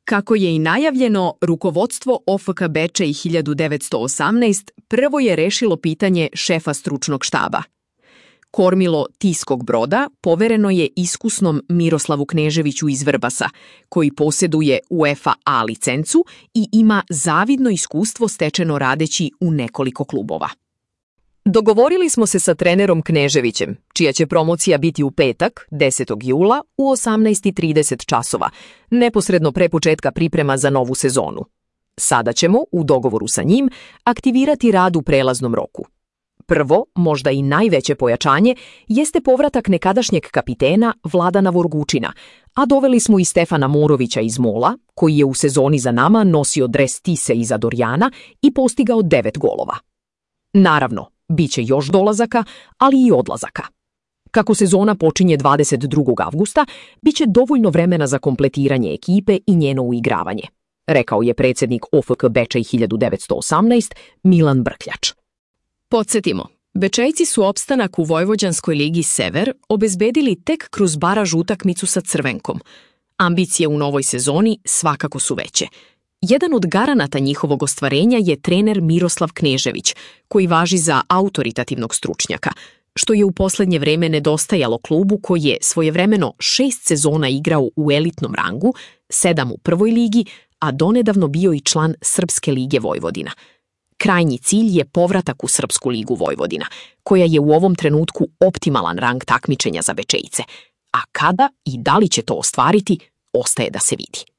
Kako je i najavljeno, rukovodstvo OFK Bečej 1918 prvo je rešilo pitanje šefa stručnog štaba. Kormilo Tiskog broda povereno je iskusnom Miroslavu Kneževiću iz Vrbasa, koji posjeduje UEFA A licencu i ima zavidno iskustvo stečeno radeći u nekoliko klubova. Dogovorili smo se sa trenerom Kneževićem, čija će promocija biti u petak, 10. jula u 18:30 časova, neposredno pre početka priprema za novu sezonu. Sada ćemo, u dogovoru sa njim, aktivirati rad u prelaznom roku. Prvo, možda i najveće pojačanje, jeste povratak nekadašnjeg kapitena Vladana Vorgučina, a doveli smo i Stefana Morovića iz Mola, koji je u sezoni za nama nosio dres Tise iza Dorjana i postigao 9 golova. Naravno, bit će još dolazaka, ali i odlazaka. Kako sezona počinje 22. avgusta, bit će dovoljno vremena za kompletiranje ekipe i njeno uigravanje, rekao je predsjednik OFK Bečej 1918 Milan Brkljač. Podsjetimo, Bečejci su opstanak u Vojvođanskoj ligi Sever obezbedili tek kroz baraž utakmicu sa Crvenkom. Ambicije u novoj sezoni svakako su veće. Jedan od garanata njihovog ostvarenja je trener Miroslav Knežević, koji važi za autoritativnog stručnjaka, što je u posljednje vreme nedostajalo klubu koji je svojevremeno 6 sezona igrao u elitnom rangu, 7 u prvoj ligi, a donedavno bio i član Srpske lige Vojvodina. Krajnji cilj je povratak u Srpsku ligu Vojvodina, koja je u ovom trenutku optimalan rang takmičenja za Bečejce. A kada i da li će to ostvariti, ostaje da se vidi.